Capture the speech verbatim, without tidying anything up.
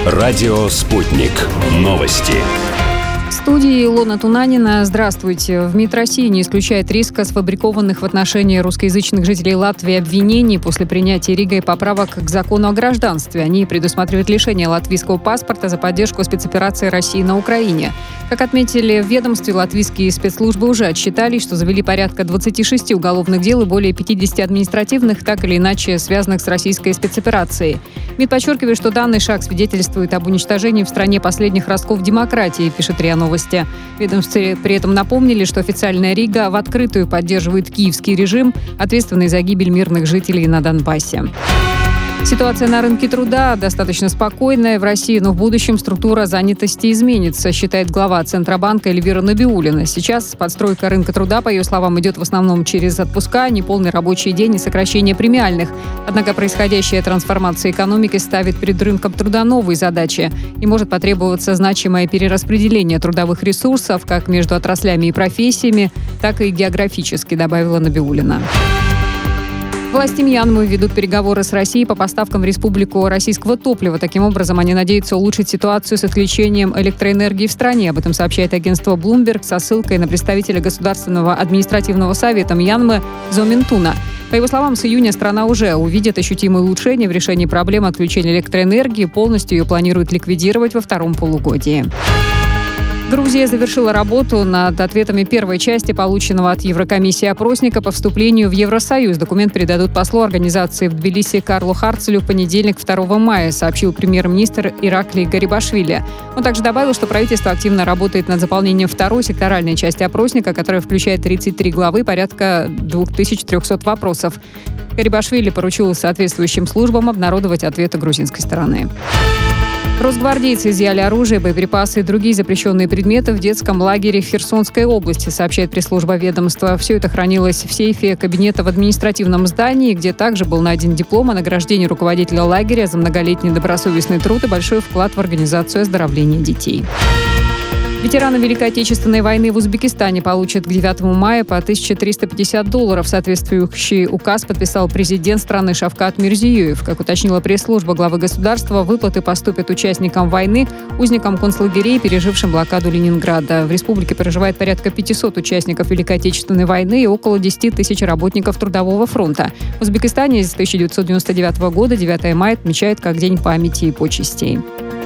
Радио «Спутник». Новости. В студии Илона Тунанина. Здравствуйте. В МИД России не исключает риска сфабрикованных в отношении русскоязычных жителей Латвии обвинений после принятия Ригой поправок к закону о гражданстве. Они предусматривают лишение латвийского паспорта за поддержку спецоперации России на Украине. Как отметили в ведомстве, латвийские спецслужбы уже отсчитали, что завели порядка двадцати шести уголовных дел и более пятидесяти административных, так или иначе связанных с российской спецоперацией. МИД подчеркивает, что данный шаг свидетельствует об уничтожении в стране последних ростков демократии, пишет РИА Новости. В ведомстве при этом напомнили, что официальная Рига в открытую поддерживает киевский режим, ответственный за гибель мирных жителей на Донбассе. Ситуация на рынке труда достаточно спокойная в России, но в будущем структура занятости изменится, считает глава Центробанка Эльвира Набиуллина. Сейчас подстройка рынка труда, по ее словам, идет в основном через отпуска, неполный рабочий день и сокращение премиальных. Однако происходящая трансформация экономики ставит перед рынком труда новые задачи и может потребоваться значимое перераспределение трудовых ресурсов как между отраслями и профессиями, так и географически, добавила Набиуллина. Власти Мьянмы ведут переговоры с Россией по поставкам в республику российского топлива. Таким образом, они надеются улучшить ситуацию с отключением электроэнергии в стране. Об этом сообщает агентство Bloomberg со ссылкой на представителя Государственного административного совета Мьянмы Зо Минтуна. По его словам, с июня страна уже увидит ощутимые улучшения в решении проблемы отключения электроэнергии. Полностью ее планируют ликвидировать во втором полугодии. Грузия завершила работу над ответами первой части полученного от Еврокомиссии опросника по вступлению в Евросоюз. Документ передадут послу организации в Тбилиси Карлу Харцелю в понедельник, второго мая, сообщил премьер-министр Ираклий Гарибашвили. Он также добавил, что правительство активно работает над заполнением второй секторальной части опросника, которая включает тридцать три главы, порядка две тысячи триста вопросов. Гарибашвили поручил соответствующим службам обнародовать ответы грузинской стороны. Росгвардейцы изъяли оружие, боеприпасы и другие запрещенные предметы в детском лагере в Херсонской области, сообщает пресс-служба ведомства. Все это хранилось в сейфе кабинета в административном здании, где также был найден диплом о награждении руководителя лагеря за многолетний добросовестный труд и большой вклад в организацию оздоровления детей. Ветераны Великой Отечественной войны в Узбекистане получат к девятому мая по тысяче триста пятьдесят долларов. Соответствующий указ подписал президент страны Шавкат Мирзиёев. Как уточнила пресс-служба главы государства, выплаты поступят участникам войны, узникам концлагерей, пережившим блокаду Ленинграда. В республике проживает порядка пятисот участников Великой Отечественной войны и около десяти тысяч работников Трудового фронта. В Узбекистане с тысяча девятьсот девяносто девятого года девятое мая отмечают как День памяти и почестей.